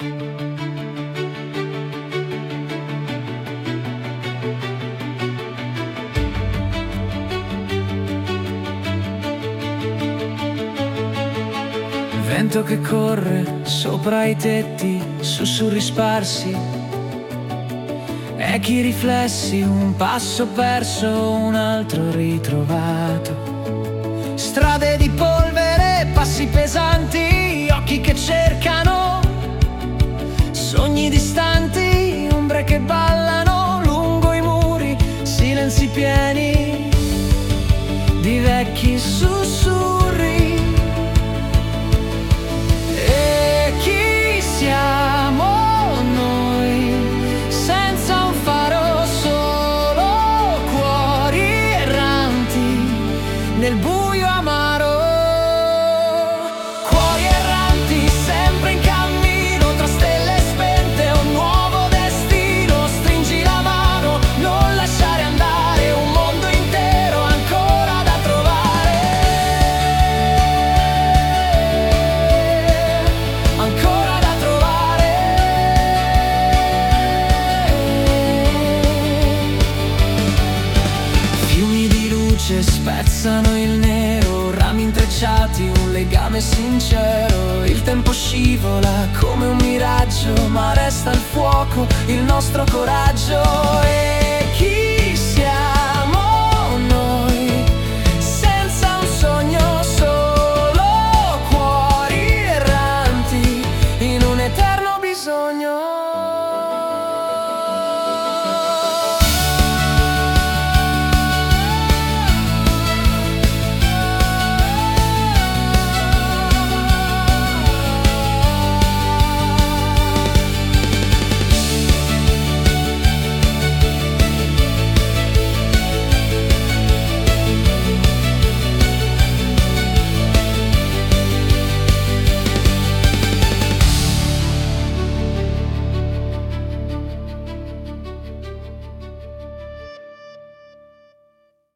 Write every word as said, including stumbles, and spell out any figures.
Vento che corre sopra i tetti, sussurri sparsi, echi riflessi, un passo perso, un altro ritrovato. Strade di polvere, passi pesanti, occhi che cercano, sogni distanti, ombre che ballano lungo i muri, silenzi pieni di vecchi sussurri. Siamo noi, senza un faro, solo cuori erranti nel buio amaro. Cuori erranti, sempre in cammino, tra stelle spente, un nuovo destino. Stringi la mano, non lasciare andare, un mondo intero ancora da trovare. Ancora spezzano il nero, rami intrecciati, un legame sincero. Il tempo scivola come un miraggio, ma resta il fuoco, il nostro coraggio. E chi